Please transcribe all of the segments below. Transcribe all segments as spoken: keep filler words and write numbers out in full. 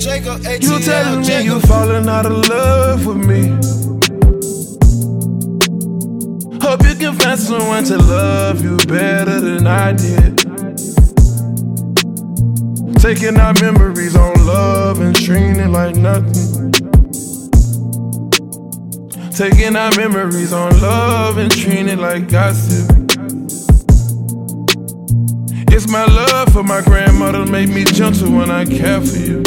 You telling me you falling out of love with me. Hope you can find someone to love you better than I did. Taking our memories on love and treating it like nothing. Taking our memories on love and treating it like gossip. It's my love for my grandmother make me gentle when I care for you.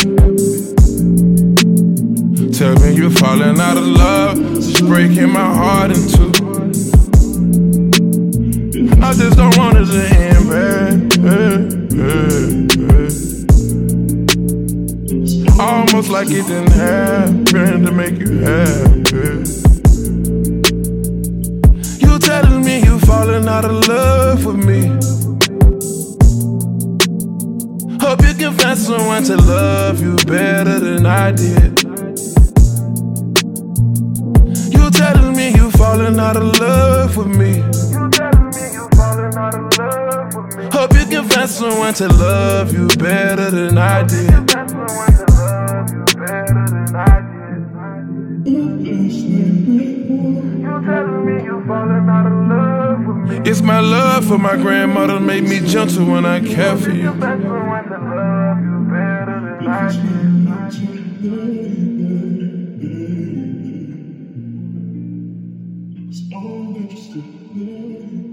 Tell me you're falling out of love, just breaking my heart in two. I just don't want it to end bad, bad, bad, bad. Almost like it didn't happen to make you happy. You telling me you falling out of love with me. Hope you can find someone to love you better than I did. You telling me you falling out of love with me. Hope you can find someone to love you better than I did. It's my love for my grandmother made me gentle when I care for you. It's all interested.